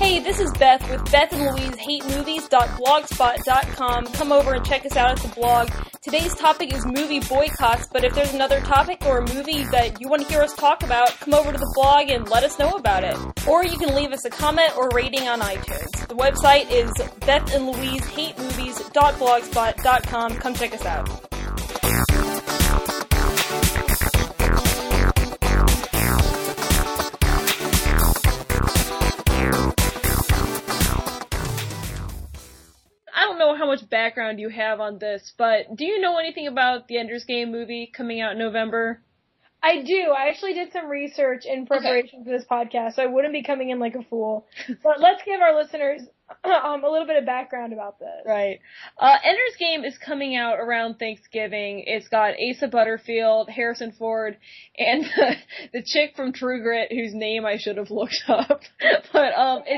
Hey, this is Beth with Beth and Louise HateMovies.blogspot.com. Come over and check us out at the blog. Today's topic is movie boycotts, but if there's another topic or a movie that you want to hear us talk about, come over to the blog and let us know about it. Or you can leave us a comment or rating on iTunes. The website is bethandlouisehatemovies.blogspot.com. Come check us out. I don't know how much background you have on this, but do you know anything about the Ender's Game movie coming out in November? I do. I actually did some research in preparation for this podcast, so I wouldn't be coming in like a fool. But let's give our listeners a little bit of background about this. Right. Ender's Game is coming out around Thanksgiving. It's got Asa Butterfield, Harrison Ford, and the chick from True Grit, whose name I should have looked up. But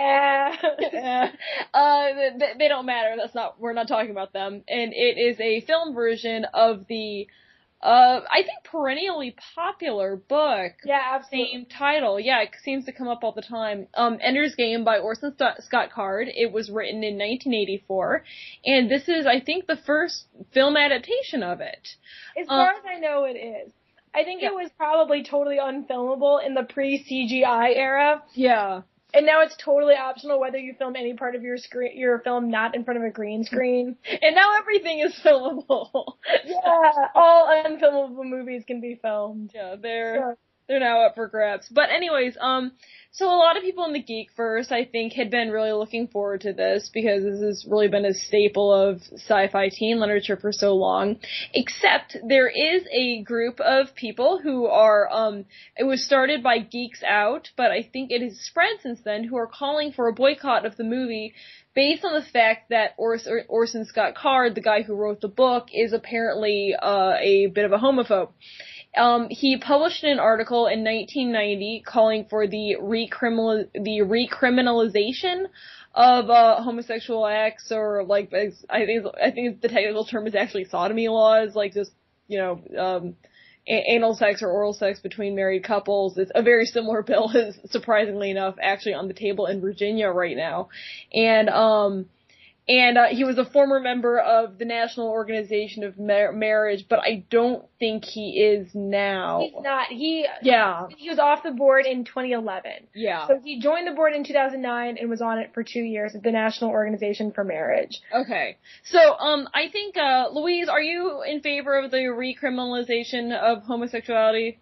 they don't matter. We're not talking about them. And it is a film version of the I think perennially popular book. Yeah, absolutely. Same title. Yeah, it seems to come up all the time. Ender's Game by Orson Scott Card. It was written in 1984, and this is, I think, the first film adaptation of it. As far as I know, it is. I think it was probably totally unfilmable in the pre-CGI era. Yeah. And now it's totally optional whether you film any part of your film not in front of a green screen. And now everything is filmable. Yeah, all unfilmable movies can be filmed. Yeah, they're now up for grabs. But anyways, so a lot of people in the Geekverse, I think, had been really looking forward to this because this has really been a staple of sci-fi teen literature for so long. Except there is a group of people who are, it was started by Geeks Out, but I think it has spread since then, who are calling for a boycott of the movie based on the fact that Orson Scott Card, the guy who wrote the book, is apparently a bit of a homophobe. He published an article in 1990 calling for the recriminalization of homosexual acts, or like I think the technical term is actually sodomy laws, like just anal sex or oral sex between married couples. It's a very similar bill is, surprisingly enough, actually on the table in Virginia right now, and he was a former member of the National Organization of Marriage, but I don't think he is now. He's not. He was off the board in 2011. Yeah. So he joined the board in 2009 and was on it for 2 years at the National Organization for Marriage. Okay. So, I think, Louise, are you in favor of the recriminalization of homosexuality?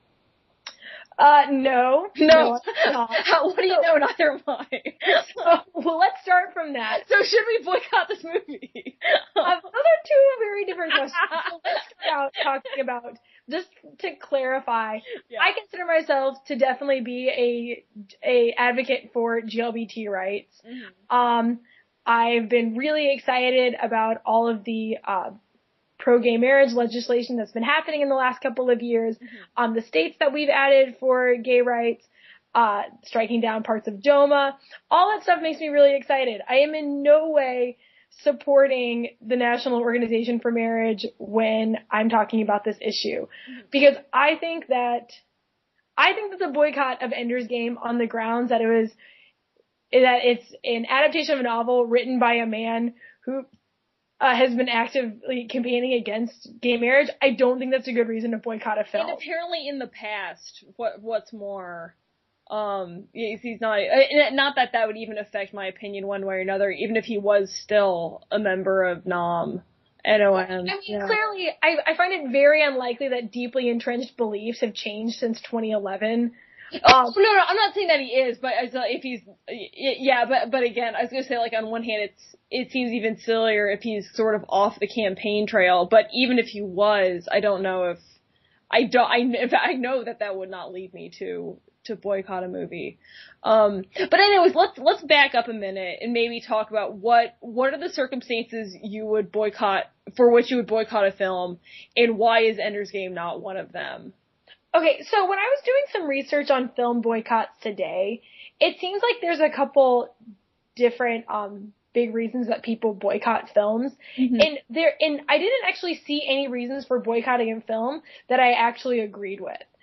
No. What do you know? Neither am I. Well, let's start from that. So should we boycott this movie? Those are two very different questions. So let's start out talking about, just to clarify, I consider myself to definitely be a advocate for GLBT rights. Mm-hmm. I've been really excited about all of the pro-gay marriage legislation that's been happening in the last couple of years, the states that we've added for gay rights, striking down parts of DOMA, all that stuff makes me really excited. I am in no way supporting the National Organization for Marriage when I'm talking about this issue, because I think that the boycott of Ender's Game on the grounds that it's an adaptation of a novel written by a man who has been actively campaigning against gay marriage, I don't think that's a good reason to boycott a film. And apparently in the past, what's more, he's not that would even affect my opinion one way or another, even if he was still a member of NOM. NOM. Clearly, I find it very unlikely that deeply entrenched beliefs have changed since 2011. No, I'm not saying that he is, but if he's, but again, I was gonna say, like, on one hand, it seems even sillier if he's sort of off the campaign trail, but even if he was, I don't know if, I know that would not lead me to boycott a movie. But anyways, let's back up a minute and maybe talk about what are the circumstances for which you would boycott a film, and why is Ender's Game not one of them? Okay, so when I was doing some research on film boycotts today, it seems like there's a couple different big reasons that people boycott films. Mm-hmm. And I didn't actually see any reasons for boycotting a film that I actually agreed with.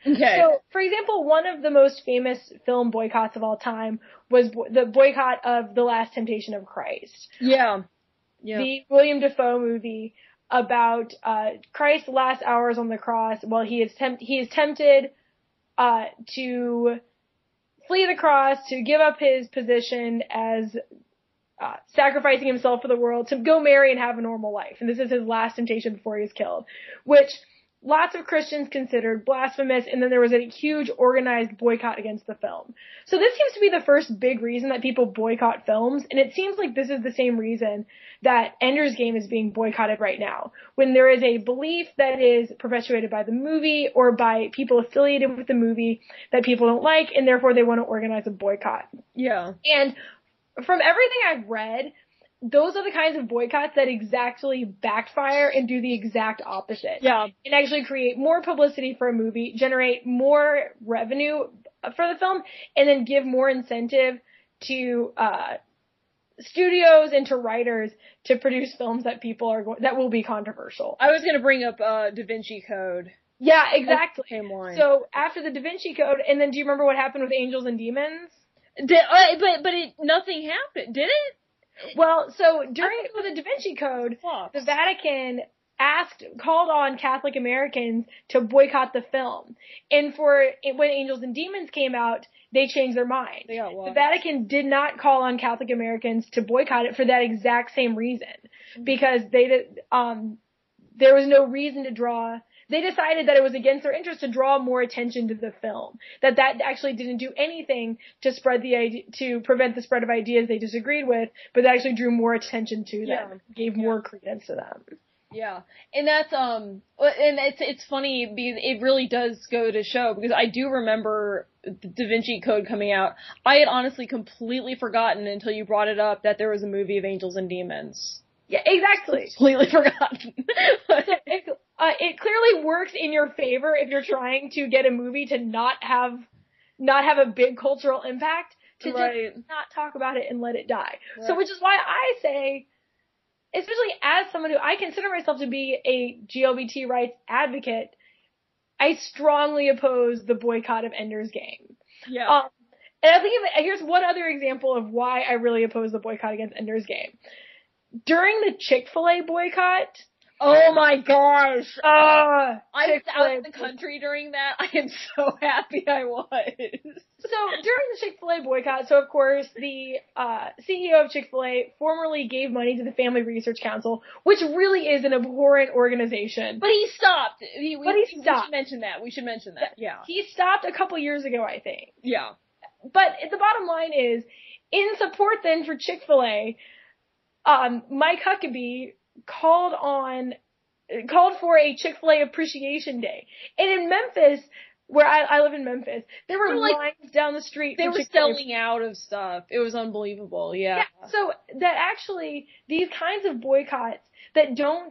Okay. So, for example, one of the most famous film boycotts of all time was the boycott of The Last Temptation of Christ. Yeah. The William Dafoe movie about Christ's last hours on the cross while he is tempted to flee the cross, to give up his position as sacrificing himself for the world, to go marry and have a normal life. And this is his last temptation before he is killed, which lots of Christians considered blasphemous, and then there was a huge organized boycott against the film. So this seems to be the first big reason that people boycott films, and it seems like this is the same reason that Ender's Game is being boycotted right now. When there is a belief that is perpetuated by the movie or by people affiliated with the movie that people don't like, and therefore they want to organize a boycott. Yeah. And from everything I've read, those are the kinds of boycotts that exactly backfire and do the exact opposite. Yeah. And actually create more publicity for a movie, generate more revenue for the film, and then give more incentive to studios and to writers to produce films that that will be controversial. I was going to bring up Da Vinci Code. Yeah, exactly. Same line. So after the Da Vinci Code, and then do you remember what happened with Angels and Demons? Nothing happened, did it? Well, so during the Da Vinci Code, the Vatican called on Catholic Americans to boycott the film. And when Angels and Demons came out, they changed their mind. The Vatican did not call on Catholic Americans to boycott it for that exact same reason. Because there was no reason to draw. They decided that it was against their interest to draw more attention to the film. That actually didn't do anything to to prevent the spread of ideas they disagreed with, but that actually drew more attention to them, gave more credence to them. Yeah. And that's, and it's funny because it really does go to show, because I do remember the Da Vinci Code coming out. I had honestly completely forgotten until you brought it up that there was a movie of Angels and Demons. Yeah, exactly. Completely forgotten. It clearly works in your favor if you're trying to get a movie to not have a big cultural impact, to just not talk about it and let it die. Right. So, which is why I say, especially as someone who I consider myself to be a GLBT rights advocate, I strongly oppose the boycott of Ender's Game. Yeah. And I think here's one other example of why I really oppose the boycott against Ender's Game. During the Chick-fil-A boycott. Oh my gosh. I was out of the country during that. I am so happy I was. So during the Chick-fil-A boycott, so of course the CEO of Chick-fil-A formerly gave money to the Family Research Council, which really is an abhorrent organization. But he stopped. He We stopped. should mention that. Yeah. He stopped a couple years ago, I think. Yeah. But the bottom line is, in support then for Chick-fil-A, Mike Huckabee called for a Chick-fil-A Appreciation Day. And in Memphis, where I live in Memphis, there were lines down the street. They were selling out of stuff. It was unbelievable. Yeah. So that actually, these kinds of boycotts that don't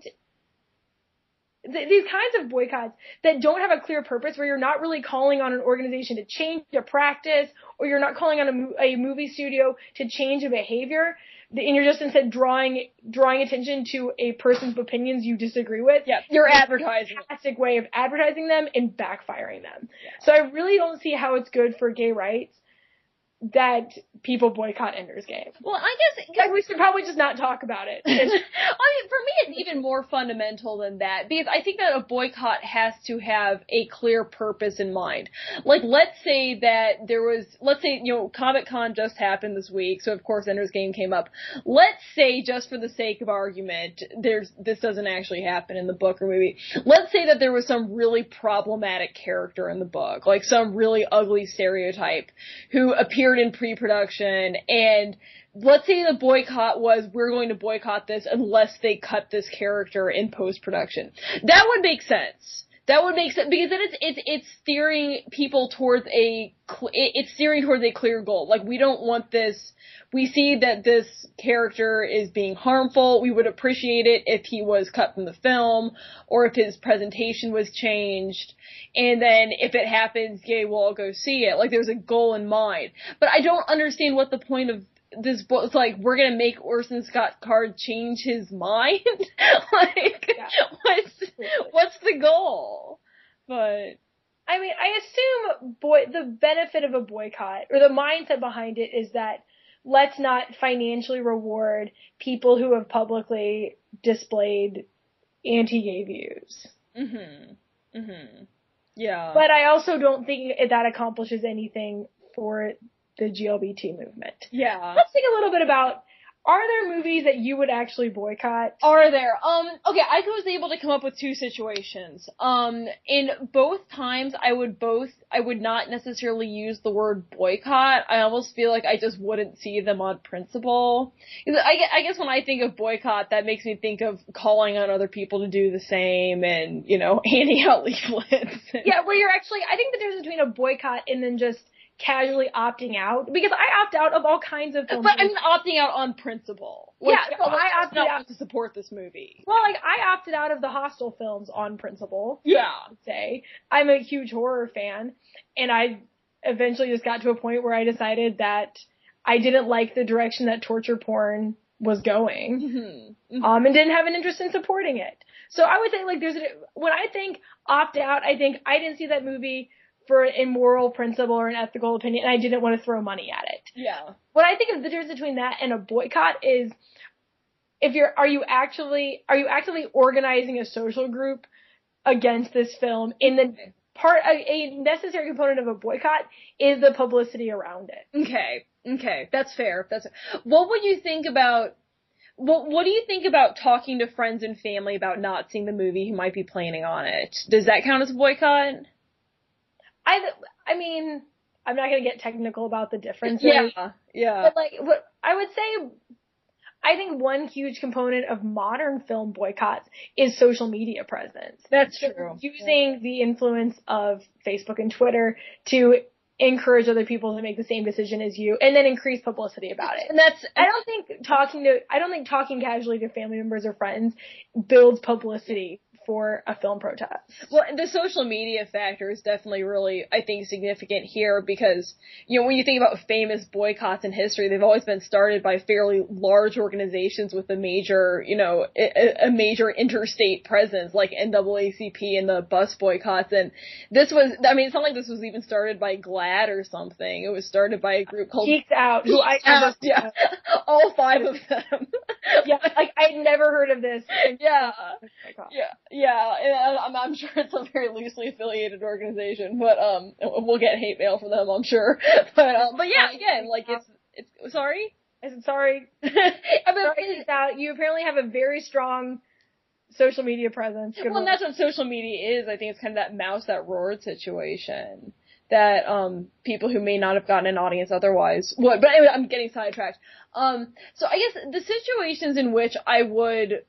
have a clear purpose, where you're not really calling on an organization to change a practice, or you're not calling on a movie studio to change a behavior, and you're just instead drawing attention to a person's opinions you disagree with. Yeah, you're advertising. A fantastic way of advertising them and backfiring them. Yeah. So I really don't see how it's good for gay rights that people boycott Ender's Game. Well, I guess we should probably just not talk about it. I mean, for me, it's even more fundamental than that, because I think that a boycott has to have a clear purpose in mind. Like, let's say Comic-Con just happened this week, so of course Ender's Game came up. Let's say, just for the sake of argument, this doesn't actually happen in the book or movie. Let's say that there was some really problematic character in the book, like some really ugly stereotype who appeared in pre-production, and let's say the boycott was, we're going to boycott this unless they cut this character in post-production. That would make sense. Because then it's steering people towards a clear goal. Like, we don't want this. We see that this character is being harmful. We would appreciate it if he was cut from the film, or if his presentation was changed. And then if it happens, yay, we'll all go see it. Like, there's a goal in mind. But I don't understand what the point of this book. It's like, we're gonna make Orson Scott Card change his mind? Like, what's the goal? But I mean, I assume the benefit of a boycott, or the mindset behind it, is that let's not financially reward people who have publicly displayed anti-gay views. Yeah. But I also don't think that accomplishes anything for the GLBT movement. Yeah. Let's think a little bit about, are there movies that you would actually boycott? Are there? Okay, I was able to come up with two situations. In both times, I would not necessarily use the word boycott. I almost feel like I just wouldn't see them on principle. I guess when I think of boycott, that makes me think of calling on other people to do the same and, handing out leaflets. Yeah, where you're actually, I think the difference between a boycott and then just casually opting out, because I opt out of all kinds of films. But I'm opting out on principle. Yeah, so I opted out to support this movie. Well, I opted out of the Hostel films on principle. Yeah. I would say. I'm a huge horror fan, and I eventually just got to a point where I decided that I didn't like the direction that torture porn was going, and didn't have an interest in supporting it. So I would say, like, when I think opt out, I think I didn't see that movie for an immoral principle or an ethical opinion, and I didn't want to throw money at it. Yeah. What I think of the difference between that and a boycott is, are you actively organizing a social group against this film? In the a necessary component of a boycott is the publicity around it. Okay, that's fair. What would you think about? What do you think about talking to friends and family about not seeing the movie who might be planning on it? Does that count as a boycott? I mean, I'm not going to get technical about the differences. Yeah. But what I would say, I think one huge component of modern film boycotts is social media presence. That's true. Using the influence of Facebook and Twitter to encourage other people to make the same decision as you, and then increase publicity about it. And I don't think talking casually to family members or friends builds publicity for a film protest. Well, the social media factor is definitely really, I think, significant here because, when you think about famous boycotts in history, they've always been started by fairly large organizations with a major, a major interstate presence like NAACP and the bus boycotts. And it's not like this was even started by GLAAD or something. It was started by a group called Geeked Out. Yeah. All 5 of them. Yeah, I'd never heard of this. Yeah. Yeah, and I'm sure it's a very loosely affiliated organization, but we'll get hate mail from them, I'm sure. But yeah, again, it's sorry. I said sorry. You apparently have a very strong social media presence. Well, and that's what social media is. I think it's kind of that mouse that roared situation that people who may not have gotten an audience otherwise would. But anyway, I'm getting sidetracked. So I guess the situations in which I would.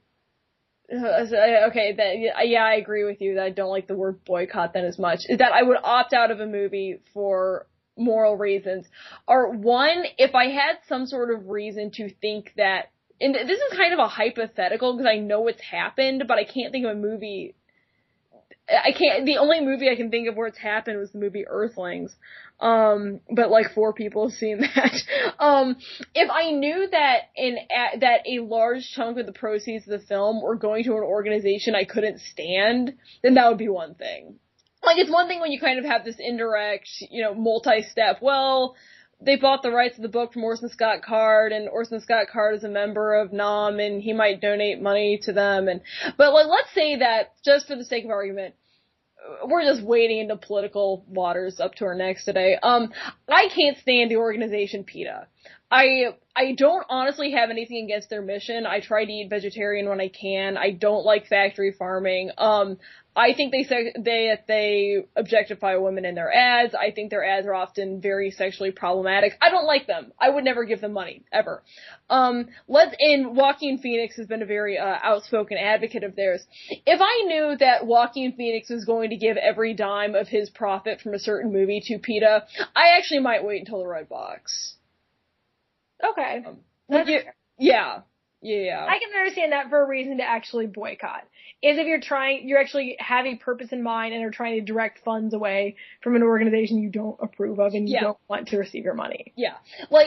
I agree with you that I don't like the word boycott then as much. Is that I would opt out of a movie for moral reasons. Or one, if I had some sort of reason to think that, and this is kind of a hypothetical because I know it's happened, but I can't think of a movie. The only movie I can think of where it's happened was the movie Earthlings. But 4 people have seen that. If I knew that a large chunk of the proceeds of the film were going to an organization I couldn't stand, then that would be one thing. It's one thing when you kind of have this indirect, multi-step, well, they bought the rights of the book from Orson Scott Card, and Orson Scott Card is a member of NAM, and he might donate money to them, but let's say that, just for the sake of argument, we're just wading into political waters up to our necks today. I can't stand the organization PETA. I don't honestly have anything against their mission. I try to eat vegetarian when I can. I don't like factory farming. I think they objectify women in their ads. I think their ads are often very sexually problematic. I don't like them. I would never give them money, ever. Joaquin Phoenix has been a very outspoken advocate of theirs. If I knew that Joaquin Phoenix was going to give every dime of his profit from a certain movie to PETA, I actually might wait until the red box. Okay. Yeah. I can understand that for a reason to actually boycott. Is if you actually have a purpose in mind and are trying to direct funds away from an organization you don't approve of and you don't want to receive your money. Yeah.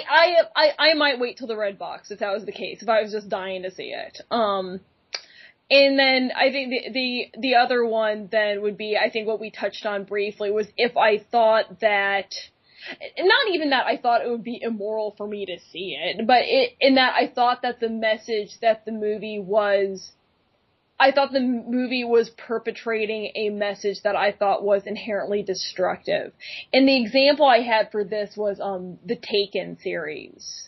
I might wait till the red box if that was the case, if I was just dying to see it. And then I think the other one then would be, I think what we touched on briefly was if I thought that, not even that I thought it would be immoral for me to see it, but in that I thought that the message that the movie was, I thought the movie was perpetrating a message that I thought was inherently destructive. And the example I had for this was, the Taken series.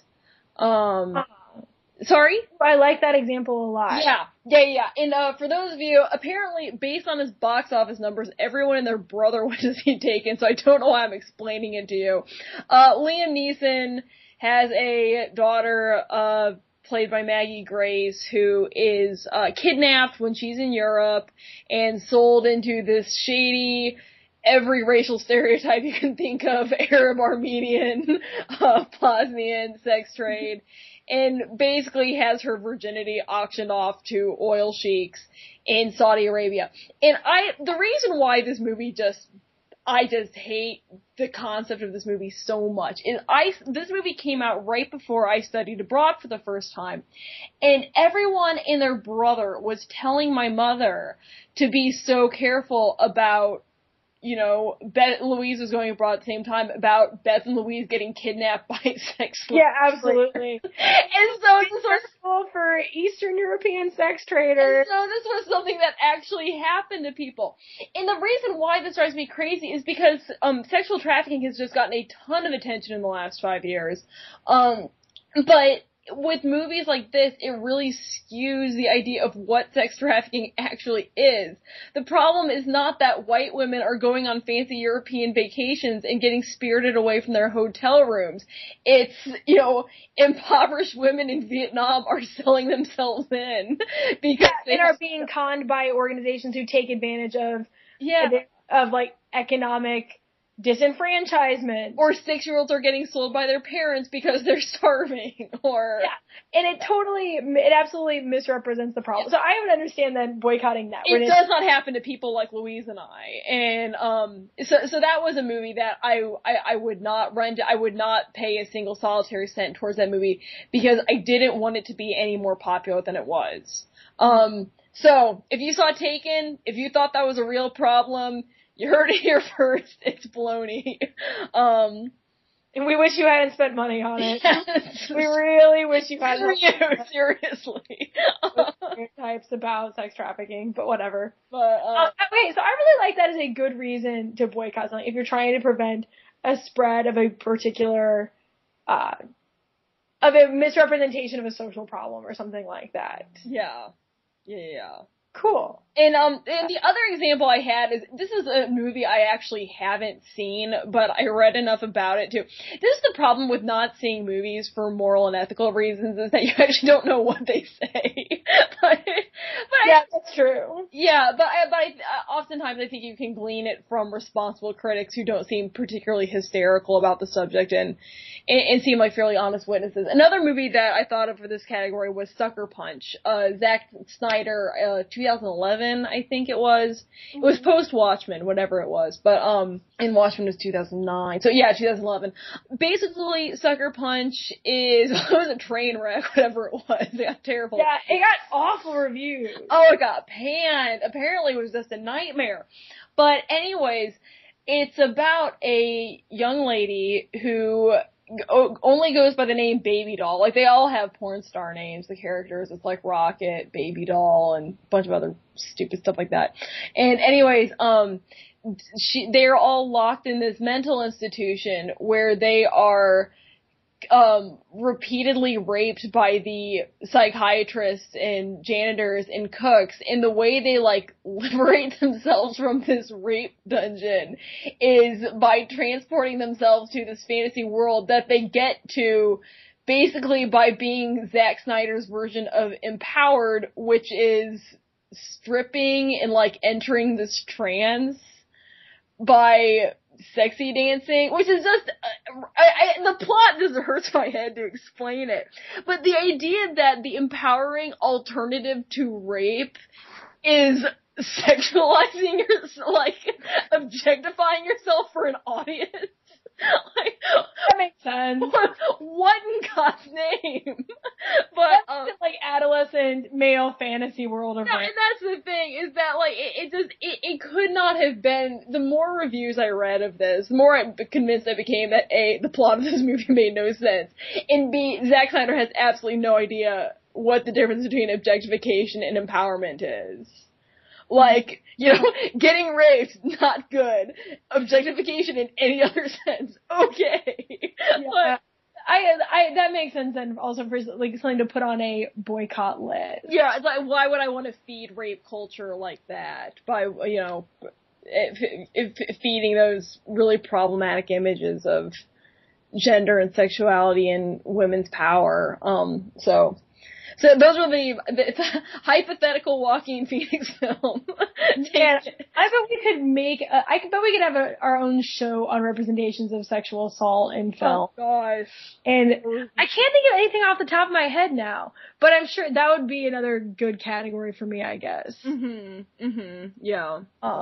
Sorry? I like that example a lot. Yeah. And, for those of you, apparently, based on his box office numbers, everyone and their brother went to see Taken, so I don't know why I'm explaining it to you. Liam Neeson has a daughter, played by Maggie Grace, who is kidnapped when she's in Europe and sold into this shady, every racial stereotype you can think of, Arab, Armenian, Bosnian sex trade, and basically has her virginity auctioned off to oil sheiks in Saudi Arabia. And the reason why this movie I just hate the concept of this movie so much. This movie came out right before I studied abroad for the first time, and everyone and their brother was telling my mother to be so careful about, Beth and Louise was going abroad at the same time, about Beth and Louise getting kidnapped by sex slaves. Yeah, absolutely. And so this was for Eastern European sex traders. And so this was something that actually happened to people. And the reason why this drives me crazy is because sexual trafficking has just gotten a ton of attention in the last 5 years. But with movies like this, it really skews the idea of what sex trafficking actually is. The problem is not that white women are going on fancy European vacations and getting spirited away from their hotel rooms. It's, impoverished women in Vietnam are selling themselves in because and are being conned by organizations who take advantage of economic disenfranchisement. Or 6-year-olds are getting sold by their parents because they're starving, or... Yeah, and it absolutely misrepresents the problem. So I would understand them boycotting that. It does not happen to people like Louise and I. And, so that was a movie that I would not rent. I would not pay a single solitary cent towards that movie because I didn't want it to be any more popular than it was. So, if you saw Taken, if you thought that was a real problem, you heard it here first. It's baloney. And we wish you hadn't spent money on it. Yes. We really wish you hadn't. Seriously. Stereotypes about sex trafficking, but whatever. But, okay, so I really like that as a good reason to boycott something if you're trying to prevent a spread of a particular, of a misrepresentation of a social problem or something like that. Yeah. Cool. And the other example I had is, this is a movie I actually haven't seen, but I read enough about it too. This is the problem with not seeing movies for moral and ethical reasons, is that you actually don't know what they say. but that's true. Yeah, but oftentimes I think you can glean it from responsible critics who don't seem particularly hysterical about the subject and seem like fairly honest witnesses. Another movie that I thought of for this category was Sucker Punch. Zack Snyder, 2011, I think it was. It was post-Watchmen, whatever it was. But, and Watchmen was 2009. So yeah, 2011. Basically, Sucker Punch it was a train wreck, whatever it was. It got terrible. Yeah, it got awful reviews. Oh, it got panned. Apparently it was just a nightmare. But anyways, it's about a young lady who only goes by the name Baby Doll. Like, they all have porn star names, the characters. It's like Rocket, Baby Doll, and a bunch of other stupid stuff like that. And anyways, they're all locked in this mental institution where they are repeatedly raped by the psychiatrists and janitors and cooks, and the way they liberate themselves from this rape dungeon is by transporting themselves to this fantasy world that they get to basically by being Zack Snyder's version of Empowered, which is stripping and entering this trance by sexy dancing, which is just, the plot just hurts my head to explain it. But the idea that the empowering alternative to rape is sexualizing yourself, objectifying yourself for an audience. Like, that makes sense. What in God's name? But that's like adolescent male fantasy world of no, and that's the thing is that like it could not have been. The more reviews I read of this, the more I'm convinced I became that A, the plot of this movie made no sense, and B, Zack Snyder has absolutely no idea what the difference between objectification and empowerment is. Like, you know, getting raped, not good. Objectification in any other sense, okay. Yeah. But I that makes sense, and also for like something to put on a boycott list. Yeah, it's like, why would I want to feed rape culture like that by, you know, feeding those really problematic images of gender and sexuality and women's power. So those were it's a hypothetical Joaquin Phoenix film. Yeah, I bet we could have our own show on representations of sexual assault in film. Oh gosh. And I can't think of anything off the top of my head now, but I'm sure that would be another good category for me, I guess. Yeah.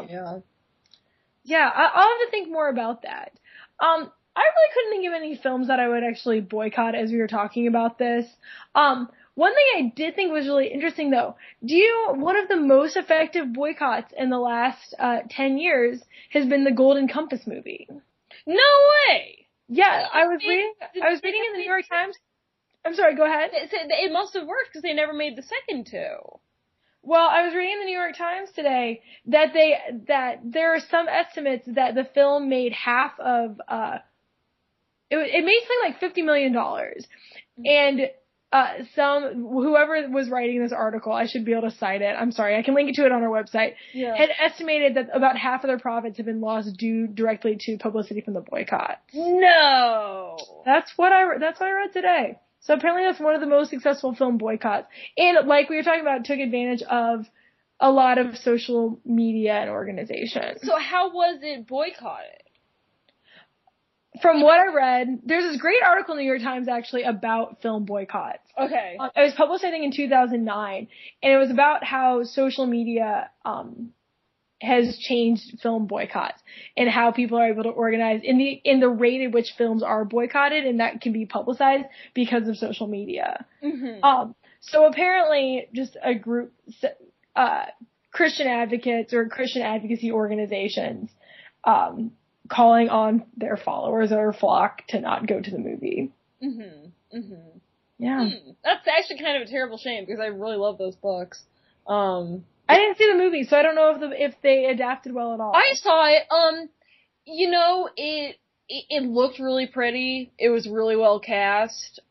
Yeah, I'll have to think more about that. I really couldn't think of any films that I would actually boycott as we were talking about this. One thing I did think was really interesting though, one of the most effective boycotts in the last 10 years has been the Golden Compass movie. No way! Yeah, I was reading in the New York Times. I'm sorry, go ahead. It must have worked because they never made the second two. Well, I was reading in the New York Times today that there are some estimates that the film made half of it made something like $50 million. And whoever was writing this article, I should be able to cite it. I'm sorry, I can link it to it on our website. Yeah. Had estimated that about half of their profits have been lost due directly to publicity from the boycott. No. That's what I read today. So apparently that's one of the most successful film boycotts. And like we were talking about, took advantage of a lot of social media and organizations. So how was it boycotted? From what I read, there's this great article in the New York Times actually about film boycotts. Okay. It was published, I think, in 2009, and it was about how social media has changed film boycotts and how people are able to organize in the rate at which films are boycotted, and that can be publicized because of social media. So apparently, just a group, Christian advocates or Christian advocacy organizations, calling on their followers or flock to not go to the movie. Yeah. That's actually kind of a terrible shame because I really love those books. I didn't see the movie, so I don't know if they adapted well at all. I saw it. You know, it looked really pretty. It was really well cast.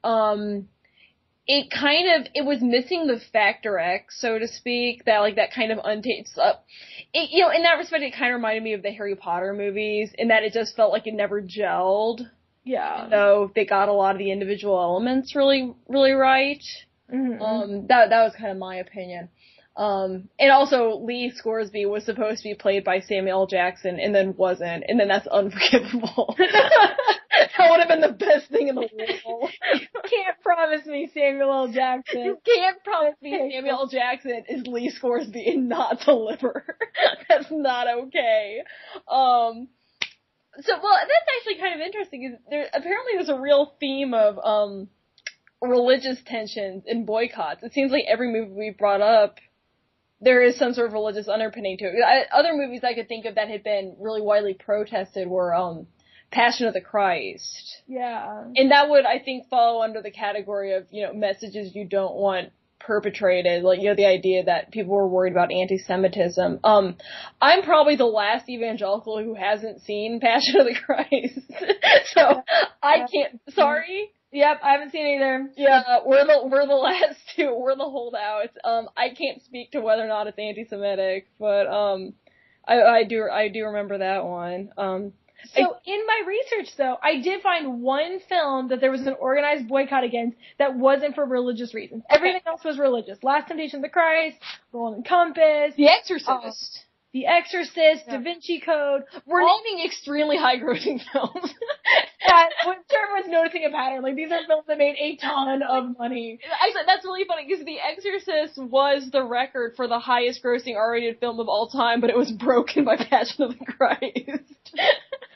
It was missing the Factor X, so to speak, that kind of untaped stuff. You know, in that respect, it kind of reminded me of the Harry Potter movies, in that it just felt like it never gelled. Yeah. So they got a lot of the individual elements really, really right. That was kind of my opinion. And also Lee Scoresby was supposed to be played by Samuel L. Jackson and then wasn't, and then that's unforgivable. That would have been the best thing in the world. You can't promise me Samuel L. Jackson. You can't promise me Samuel L. Jackson is Lee Scoresby and not deliver. That's not okay. Well, that's actually kind of interesting. Apparently there's a real theme of, religious tensions and boycotts. It seems like every movie we've brought up, there is some sort of religious underpinning to it. Other movies I could think of that had been really widely protested were, Passion of the Christ. Yeah. And that would, I think, fall under the category of, you know, messages you don't want perpetrated. Like, you know, the idea that people were worried about anti-Semitism. I'm probably the last evangelical who hasn't seen Passion of the Christ. So, I can't, sorry? Yep, I haven't seen it either. Yeah, we're the last two. We're the holdouts. I can't speak to whether or not it's anti-Semitic, but, I do remember that one. So in my research, though, I did find one film that there was an organized boycott against that wasn't for religious reasons. Everything else was religious. Last Temptation of the Christ, Golden Compass, The Exorcist. The Exorcist, Da Vinci Code. We're naming extremely high-grossing films. Everyone's noticing a pattern. Like, these are films that made a ton of money. Actually, that's really funny, because The Exorcist was the record for the highest-grossing R-rated film of all time, but it was broken by Passion of the Christ.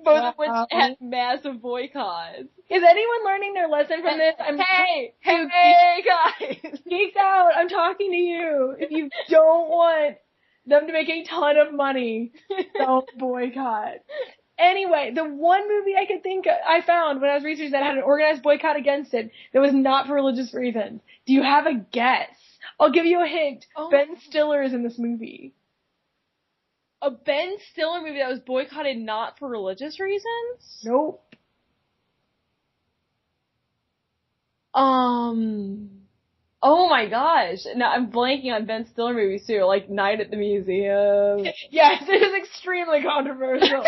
Both of which had massive boycotts. Is anyone learning their lesson from this? Hey guys! Geeks out, I'm talking to you. If you don't want them to make a ton of money, don't boycott. Anyway, the one movie I found when I was researching that had an organized boycott against it that was not for religious reasons. Do you have a guess? I'll give you a hint. Ben Stiller is in this movie. A Ben Stiller movie that was boycotted not for religious reasons? Nope. Oh my gosh. No, I'm blanking on Ben Stiller movies too, like Night at the Museum. Yes, it is extremely controversial.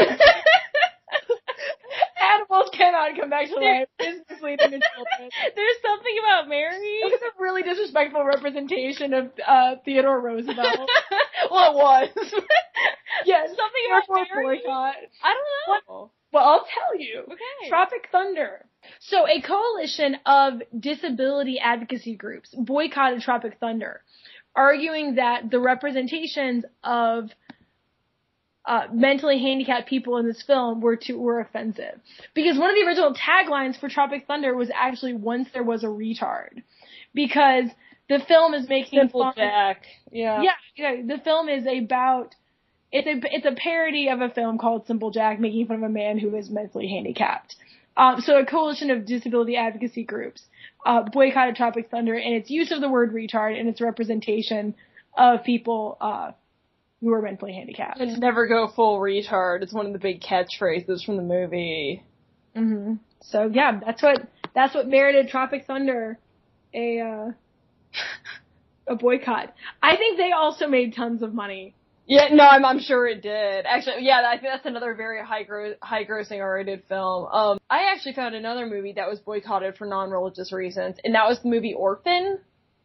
Animals cannot come back to life. This is misleading to children. There's something about Mary. It was a really disrespectful representation of Theodore Roosevelt. Well, it was. Yes, something about Mary. Boycott. I don't know. Well, I'll tell you. Okay. Tropic Thunder. So a coalition of disability advocacy groups boycotted Tropic Thunder, arguing that the representations of mentally handicapped people in this film were offensive. Because one of the original taglines for Tropic Thunder was actually "Once there was a retard," because the film is making Simple Jack. Yeah. Yeah. The film is about. It's a parody of a film called Simple Jack, making fun of a man who is mentally handicapped. So a coalition of disability advocacy groups boycotted Tropic Thunder and its use of the word retard and its representation of people who are mentally handicapped. And never go full retard. It's one of the big catchphrases from the movie. Mhm. So yeah, that's what merited Tropic Thunder a boycott. I think they also made tons of money. Yeah, no, I'm sure it did. Actually, yeah, I think that's another very high grossing R-rated film. I actually found another movie that was boycotted for non-religious reasons, and that was the movie Orphan.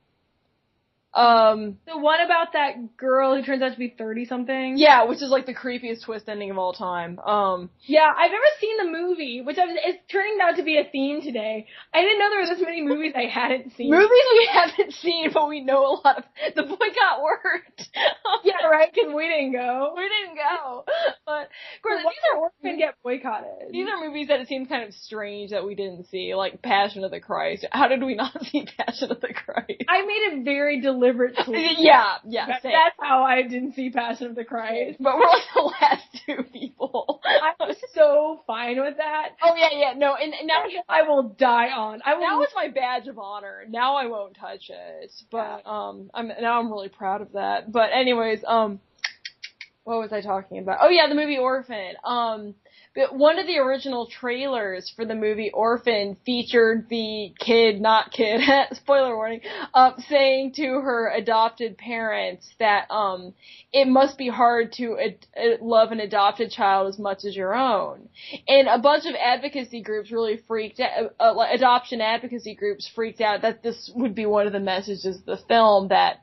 The one about that girl who turns out to be 30-something? Yeah, which is like the creepiest twist ending of all time. Yeah, I've never seen the movie, it's turning out to be a theme today. I didn't know there were this many movies I hadn't seen. Movies we haven't seen, but we know a lot of. The boycott worked. Yeah, right, because we didn't go. But, of course, these are Orphan get boycotted. These are movies that it seems kind of strange that we didn't see, like Passion of the Christ. How did we not see Passion of the Christ? I made a very deliberate choice. Yeah. That's how I didn't see Passion of the Christ. But we're like the last two people. I'm so fine with that. Oh yeah, no, and now I will die on. Now it's my badge of honor. Now I won't touch it. But I'm really proud of that. But anyways, what was I talking about? Oh yeah, the movie Orphan. But one of the original trailers for the movie Orphan featured the not kid, spoiler warning, saying to her adopted parents that, it must be hard to love an adopted child as much as your own. And a bunch of advocacy groups really freaked out, adoption advocacy groups freaked out that this would be one of the messages of the film that,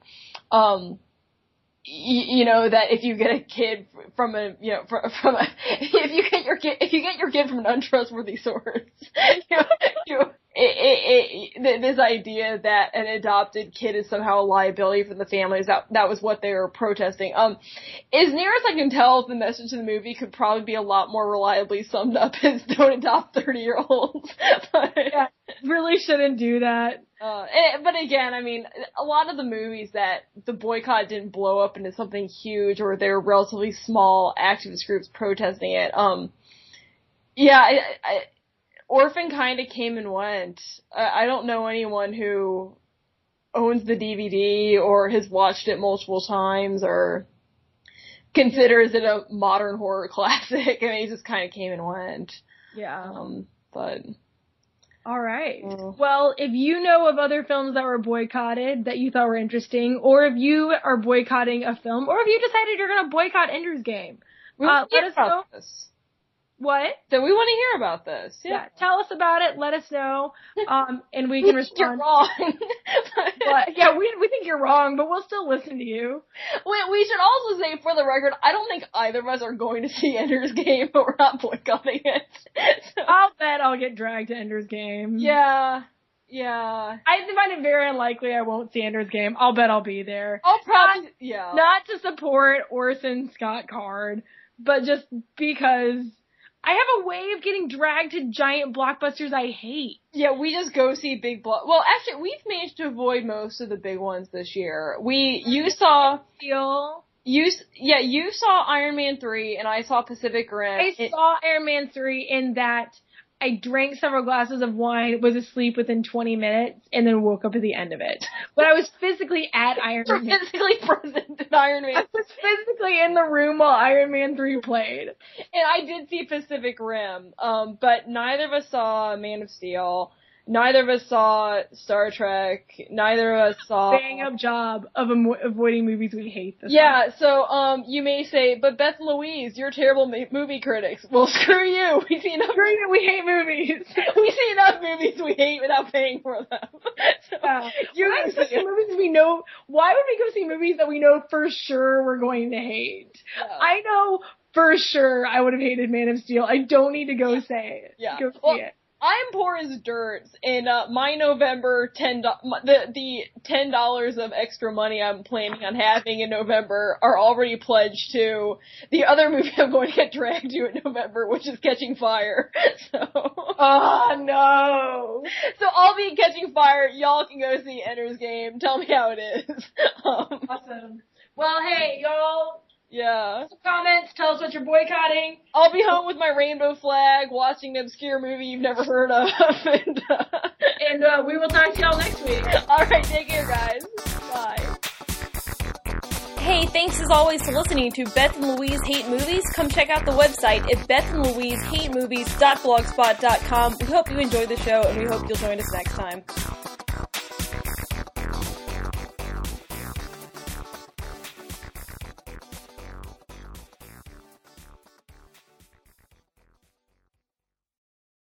you know, that if you get a kid from a, you know, from a, if you get your kid from an untrustworthy source, this idea that an adopted kid is somehow a liability for the families, that was what they were protesting. As near as I can tell, the message of the movie could probably be a lot more reliably summed up as don't adopt 30-year-olds. Yeah, really shouldn't do that. But again, I mean, a lot of the movies that the boycott didn't blow up into something huge, or they were relatively small activist groups protesting it. Orphan kind of came and went. I don't know anyone who owns the DVD or has watched it multiple times or considers it a modern horror classic. I mean, it just kind of came and went. Yeah. But. All right. Well, if you know of other films that were boycotted that you thought were interesting, or if you are boycotting a film, or if you decided you're going to boycott Ender's Game, let us know. What? So we want to hear about this. Yeah. Tell us about it. Let us know. And we can respond. You're wrong. Yeah, we think you're wrong, but we'll still listen to you. We should also say, for the record, I don't think either of us are going to see Ender's Game, but we're not boycotting it. So. I'll bet I'll get dragged to Ender's Game. Yeah. I find it very unlikely I won't see Ender's Game. I'll bet I'll be there. I'll probably, Not to support Orson Scott Card, but just because I have a way of getting dragged to giant blockbusters I hate. Yeah, we just go see big well, actually, we've managed to avoid most of the big ones this year. You saw Iron Man 3 and I saw Pacific Rim. I saw Iron Man 3 in that I drank several glasses of wine, was asleep within 20 minutes, and then woke up at the end of it. But I was physically at Iron Man. Physically present at Iron Man. I was physically in the room while Iron Man 3 played. And I did see Pacific Rim, but neither of us saw Man of Steel. Neither of us saw Star Trek. Neither of us saw... Bang up job of avoiding movies we hate. So, you may say, but Beth and Louise, you're terrible movie critics. Well, screw you. We see enough... Screw you, we hate movies. We see enough movies we hate without paying for them. So, you can see movies we know... Why would we go see movies that we know for sure we're going to hate? Yeah. I know for sure I would have hated Man of Steel. I don't need to go say it. Yeah. Go see it. I'm poor as dirt, and my November the $10 of extra money I'm planning on having in November are already pledged to the other movie I'm going to get dragged to in November, which is Catching Fire. So, oh no! So I'll be Catching Fire. Y'all can go see Ender's Game. Tell me how it is. Awesome. Well, hey, y'all. Yeah. Some comments. Tell us what you're boycotting. I'll be home with my rainbow flag, watching an obscure movie you've never heard of. And we will talk to y'all next week. Alright, take care, guys. Bye. Hey, thanks as always for listening to Beth and Louise Hate Movies. Come check out the website at bethandlouisehatemovies.blogspot.com. We hope you enjoyed the show, and we hope you'll join us next time.